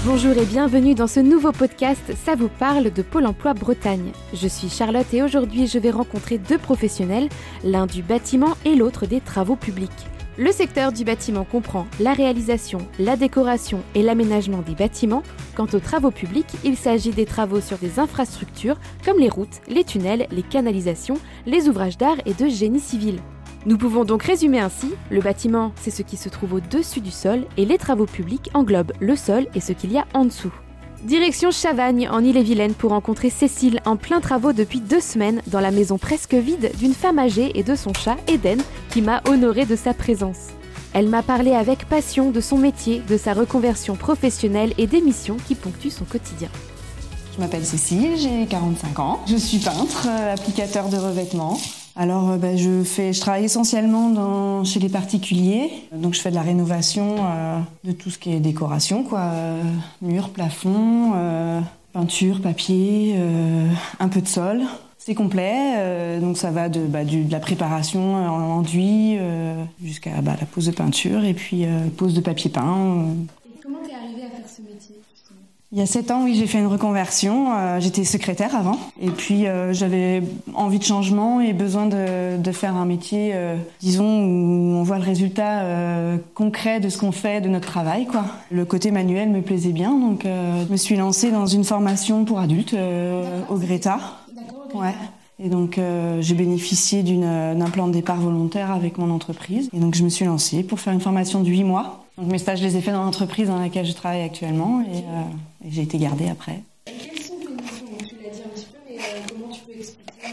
Bonjour et bienvenue dans ce nouveau podcast Ça vous parle de Pôle emploi Bretagne. Je suis Charlotte et aujourd'hui je vais rencontrer deux professionnels, l'un du bâtiment et l'autre des travaux publics. Le secteur du bâtiment comprend la réalisation, la décoration et l'aménagement des bâtiments. Quant aux travaux publics, il s'agit des travaux sur des infrastructures comme les routes, les tunnels, les canalisations, les ouvrages d'art et de génie civil. Nous pouvons donc résumer ainsi, le bâtiment, c'est ce qui se trouve au-dessus du sol et les travaux publics englobent le sol et ce qu'il y a en dessous. Direction Chavagne, en Ille-et-Vilaine, pour rencontrer Cécile, en plein travaux depuis 2 semaines, dans la maison presque vide d'une femme âgée et de son chat, Eden, qui m'a honorée de sa présence. Elle m'a parlé avec passion de son métier, de sa reconversion professionnelle et des missions qui ponctuent son quotidien. Je m'appelle Cécile, j'ai 45 ans. Je suis peintre, applicateur de revêtements. Alors, je travaille essentiellement chez les particuliers. Donc, je fais de la rénovation de tout ce qui est décoration, murs, plafonds, peinture, papier, un peu de sol. C'est complet, donc ça va de la préparation en enduit jusqu'à la pose de peinture et puis pose de papier peint. Et comment t'es arrivée à faire ce métier ? Il y a 7 ans, oui, j'ai fait une reconversion. J'étais secrétaire avant. Et puis, j'avais envie de changement et besoin de faire un métier, où on voit le résultat concret de ce qu'on fait, de notre travail, quoi. Le côté manuel me plaisait bien, donc je me suis lancée dans une formation pour adultes au Greta. D'accord. Ouais. Et donc, j'ai bénéficié d'un plan de départ volontaire avec mon entreprise. Et donc, je me suis lancée pour faire une formation de 8 mois. Donc, mes stages, je les ai faits dans l'entreprise dans laquelle je travaille actuellement et j'ai été gardée après. Et quelles sont tes missions ? Tu l'as dit un petit peu, mais comment tu peux expliquer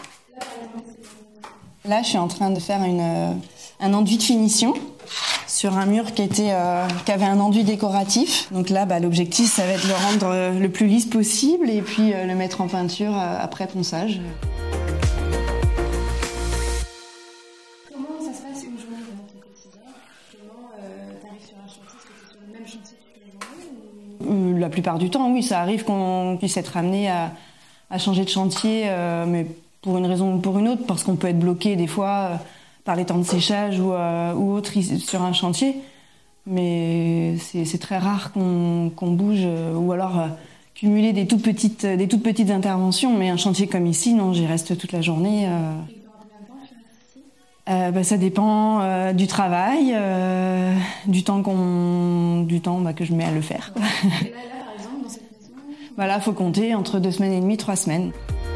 Là, je suis en train de faire un enduit de finition sur un mur qui avait un enduit décoratif. Donc là, l'objectif, ça va être de le rendre le plus lisse possible et puis le mettre en peinture après ponçage. Comment ça se passe une journée dans ton quotidien ? Comment t'arrives sur un chantier ? Est-ce que tu es sur le même chantier toute la journée ou... La plupart du temps, oui, ça arrive qu'on puisse être amené à changer de chantier, mais pour une raison ou pour une autre, parce qu'on peut être bloqué des fois par les temps de séchage ou autre sur un chantier. Mais c'est très rare qu'on bouge ou alors cumuler des toutes petites interventions. Mais un chantier comme ici, non, j'y reste toute la journée. Ça dépend du travail, du temps que je mets à le faire. Et là, par exemple, dans cette maison... Là, faut compter entre 2 semaines et demie, 3 semaines.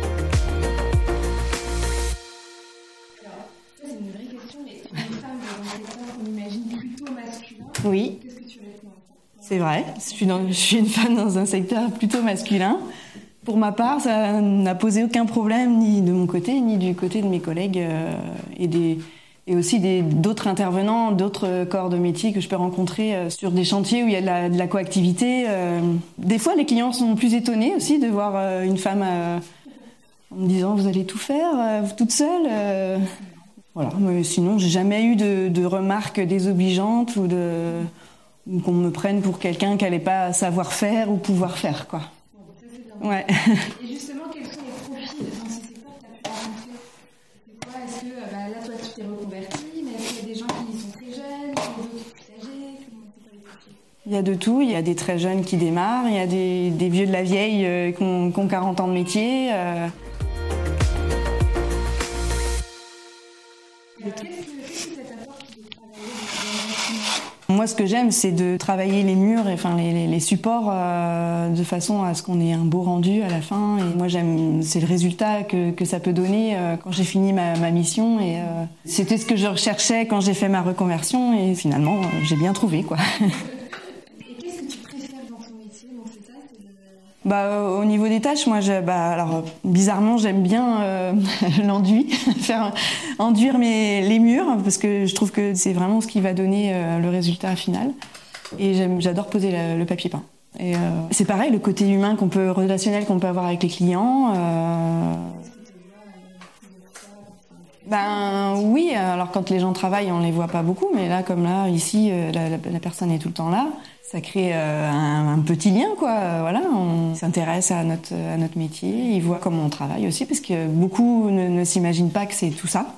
C'est une vraie question, mais une femme dans un secteur qu'on imagine plutôt masculin, Oui. qu'est-ce que tu réponds ? C'est vrai, je suis une femme dans un secteur plutôt masculin. Pour ma part, ça n'a posé aucun problème, ni de mon côté, ni du côté de mes collègues et aussi d'autres intervenants, d'autres corps de métier que je peux rencontrer sur des chantiers où il y a de la coactivité. Des fois, les clients sont plus étonnés aussi de voir une femme en me disant « vous allez tout faire, toute seule ». Voilà, mais sinon, j'ai jamais eu de remarques désobligeantes ou qu'on me prenne pour quelqu'un qui n'allait pas savoir faire ou pouvoir faire, quoi. Ouais. Et justement, quels sont les profils dans ce secteur que tu as pu rencontrer ? C'est quoi ? Est-ce que là, toi, tu t'es reconvertie, mais est-ce qu'il y a des gens qui sont très jeunes, d'autres plus âgés ? C'est quoi les profils ? Il y a de tout. Il y a des très jeunes qui démarrent, il y a des vieux de la vieille qui ont 40 ans de métier. Qu'est-ce que ça t'apporte de travailler dans un bâtiment ? Moi, ce que j'aime, c'est de travailler les murs, les supports, de façon à ce qu'on ait un beau rendu à la fin. Et moi, c'est le résultat que ça peut donner quand j'ai fini ma mission. Et c'était ce que je recherchais quand j'ai fait ma reconversion. Et finalement, j'ai bien trouvé, quoi. Et qu'est-ce que tu préfères dans ton métier ? Donc c'est ça, au niveau des tâches, moi, bizarrement, j'aime bien l'enduit, faire enduire les murs, parce que je trouve que c'est vraiment ce qui va donner le résultat final. Et j'adore poser le papier peint. Et c'est pareil, le côté humain relationnel qu'on peut avoir avec les clients. Oui, alors quand les gens travaillent, on les voit pas beaucoup, mais là, comme là, ici, la personne est tout le temps là. Ça crée un petit lien, quoi. Voilà, on s'intéresse à notre métier, ils voient comment on travaille aussi, parce que beaucoup ne s'imaginent pas que c'est tout ça.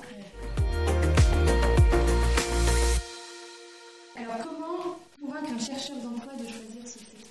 Alors, comment convaincre un chercheur d'emploi de choisir ce secteur ?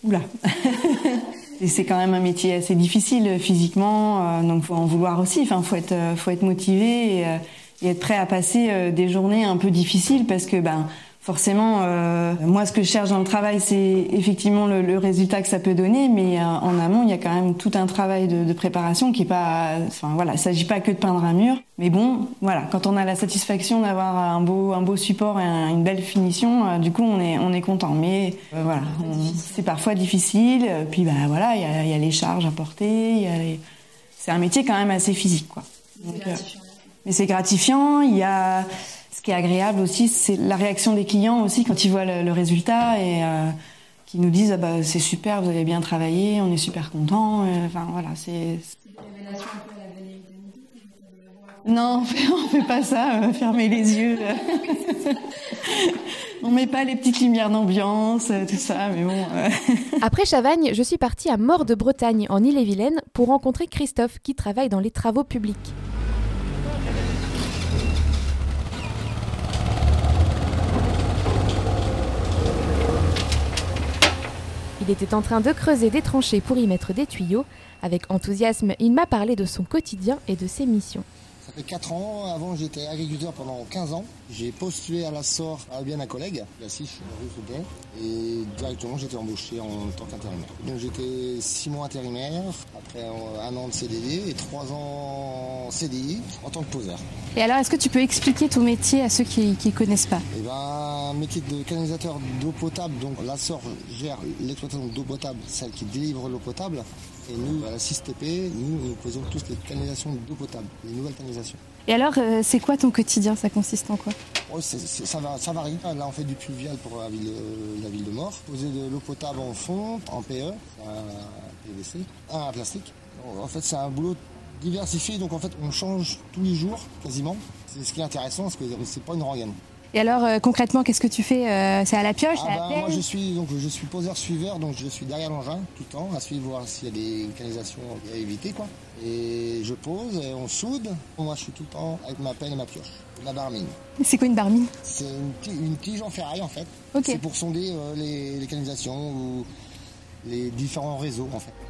Oula. Et c'est quand même un métier assez difficile physiquement, donc faut en vouloir aussi. Enfin, faut être motivé et être prêt à passer des journées un peu difficiles parce que forcément, moi, ce que je cherche dans le travail, c'est effectivement le résultat que ça peut donner, mais en amont, il y a quand même tout un travail de préparation qui est pas. Enfin voilà, il s'agit pas que de peindre un mur, mais bon, voilà, quand on a la satisfaction d'avoir un beau support et une belle finition, du coup, on est content. Mais voilà, c'est parfois difficile. Puis voilà, il y a les charges à porter, c'est un métier quand même assez physique, quoi. Donc, mais c'est gratifiant. Il y a ce qui est agréable aussi, c'est la réaction des clients aussi quand ils voient le résultat et qui nous disent c'est super, vous avez bien travaillé, on est super contents. Enfin voilà, c'est. Non, on fait pas ça. Fermer les yeux. On met pas les petites lumières d'ambiance, tout ça, mais bon. Après Chavagne, je suis partie à Maure de Bretagne, en Ille-et-Vilaine, pour rencontrer Christophe, qui travaille dans les travaux publics. Il était en train de creuser des tranchées pour y mettre des tuyaux. Avec enthousiasme, il m'a parlé de son quotidien et de ses missions. Ça fait 4 ans. Avant, j'étais agriculteur pendant 15 ans. J'ai postulé à la SOR à bien un collègue, la Siche, rue Fauquet. Et directement, j'étais embauché en tant qu'intérimaire. Donc, j'étais 6 mois intérimaire, après 1 an de CDD et 3 ans CDI en tant que poseur. Et alors, est-ce que tu peux expliquer ton métier à ceux qui ne connaissent pas ? Métier de canalisateur d'eau potable. Donc, la SOR gère l'exploitation d'eau potable, celle qui délivre l'eau potable. Et nous, à la 6TP, nous faisons tous les canalisations d'eau potable, les nouvelles canalisations. Et alors, c'est quoi ton quotidien ? Ça consiste en quoi ? Ça varie. Là, on fait du pluvial pour la ville de Maure. Poser de l'eau potable en fond, en PE, un PVC, un plastique. En fait, c'est un boulot diversifié. Donc, en fait, on change tous les jours, quasiment. C'est ce qui est intéressant, parce que c'est pas une rengaine. Et alors, concrètement, qu'est-ce que tu fais ? C'est à la pioche, à la pelle ? Moi, je suis poseur-suiveur, donc je suis derrière l'engin tout le temps, à suivre, voir s'il y a des canalisations à éviter, quoi. Et je pose, et on soude. Moi, je suis tout le temps avec ma pelle et ma pioche. La barmine. C'est quoi une barmine ? C'est une tige en ferraille, en fait. Okay. C'est pour sonder les canalisations ou les différents réseaux, en fait.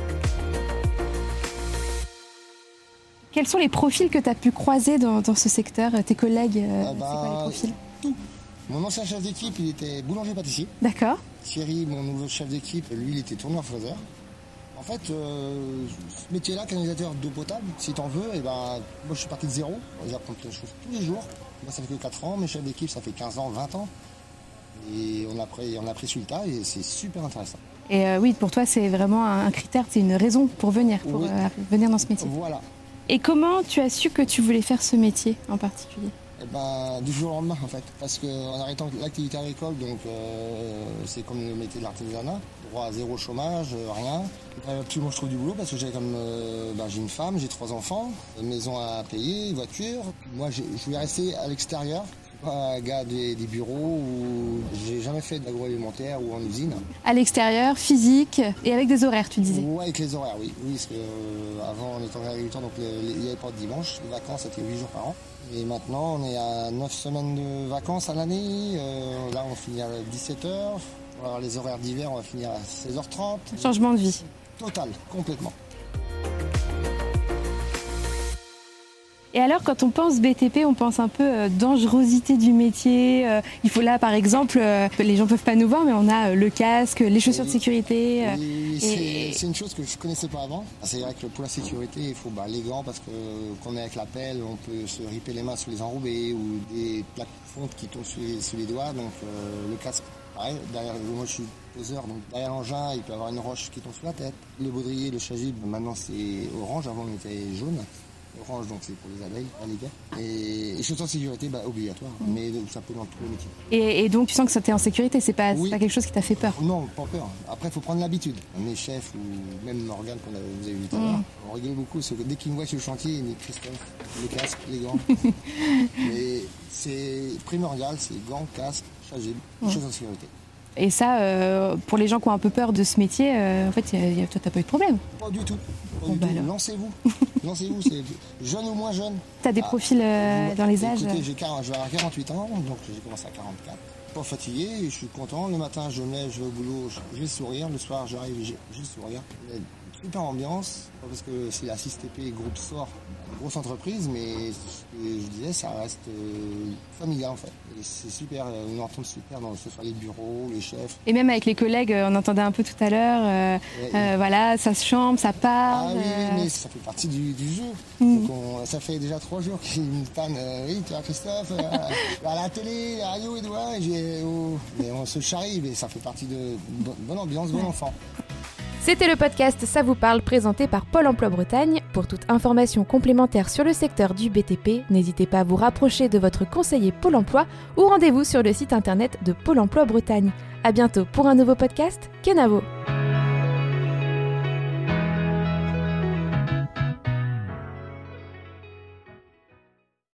Quels sont les profils que tu as pu croiser dans ce secteur ? Tes collègues, c'est quoi les profils ? Tout. Mon ancien chef d'équipe, il était boulanger-pâtissier. D'accord. Thierry, mon nouveau chef d'équipe, lui, il était tourneur-fraiseur. En fait, ce métier-là, canalisateur d'eau potable, si t'en veux, moi je suis parti de zéro. J'apprends plein de choses tous les jours. Moi, ça fait que 4 ans. Mes chefs d'équipe, ça fait 15 ans, 20 ans. Et on a pris sur le tas et c'est super intéressant. Et oui, pour toi, c'est vraiment un critère, c'est une raison pour venir venir dans ce métier. Voilà. Et comment tu as su que tu voulais faire ce métier en particulier ? Du jour au lendemain, en fait. Parce qu'en arrêtant l'activité agricole, donc c'est comme le métier de l'artisanat, droit à 0 chômage, rien. Absolument, je trouve du boulot parce que j'ai une femme, j'ai 3 enfants, une maison à payer, une voiture. Moi, je voulais rester à l'extérieur. Pas un gars des bureaux où j'ai jamais fait d'agroalimentaire ou en usine. À l'extérieur, physique et avec des horaires, tu disais. Oui, avec les horaires, oui. Oui, parce que avant on était en agriculteur, donc il n'y avait pas de dimanche. Les vacances c'était 8 jours par an. Et maintenant on est à 9 semaines de vacances à l'année. Là on finit à 17h. Alors les horaires d'hiver, on va finir à 16h30. Changement de vie. Total, complètement. Et alors, quand on pense BTP, on pense un peu dangerosité du métier. Il faut là, par exemple, les gens peuvent pas nous voir, mais on a le casque, les chaussures de sécurité. C'est une chose que je connaissais pas avant. C'est vrai que pour la sécurité, il faut les gants parce que quand on est avec la pelle, on peut se riper les mains sur les enrobés ou des plaques fontes qui tombent sur les doigts. Donc le casque, pareil. Moi, je suis poseur, donc derrière l'engin, il peut y avoir une roche qui tombe sur la tête. Le baudrier, le chasuble, maintenant c'est orange. Avant, on était jaune. Orange, donc c'est pour les abeilles, les gars. Et chaussures de sécurité, obligatoire, mais ça peut dans tous les métiers. Et donc tu sens que ça t'es en sécurité, c'est pas quelque chose qui t'a fait peur ? Non, pas peur. Après, il faut prendre l'habitude. Mes chefs ou même Morgane, qu'on vous avez vu tout à l'heure, on rigole beaucoup, parce que dès qu'ils me voient sur le chantier, ils me disent Christophe, le casque, les gants. Mais c'est primordial, c'est gants, casque, chasuble, chaussures de sécurité. Et ça, pour les gens qui ont un peu peur de ce métier, en fait, toi, t'as pas eu de problème ? Pas du tout. Lancez-vous. Lancez-vous, c'est jeune ou moins jeune. T'as des profils dans les âges ? Écoutez, je vais avoir 48 ans, donc j'ai commencé à 44. pas fatigué, je suis content. Le matin, je me lève, je vais au boulot, j'ai le sourire. Le soir, j'arrive, j'ai le sourire. Super ambiance, parce que c'est la 6TP groupe SOR, une grosse entreprise, mais ce que je disais, ça reste familial en fait. Et c'est super, on entend super dans ce soit les bureaux, les chefs. Et même avec les collègues, on entendait un peu tout à l'heure, voilà, ça se chante, ça parle. Ah oui, mais ça fait partie du jeu. Donc ça fait déjà 3 jours qu'ils me tannent, oui, tu vois Christophe, à la télé, à Radio Edouard, mais on se charrie, mais ça fait partie de bonne ambiance, bon enfant. C'était le podcast Ça vous parle présenté par Pôle emploi Bretagne. Pour toute information complémentaire sur le secteur du BTP, n'hésitez pas à vous rapprocher de votre conseiller Pôle emploi ou rendez-vous sur le site internet de Pôle emploi Bretagne. À bientôt pour un nouveau podcast. Kenavo.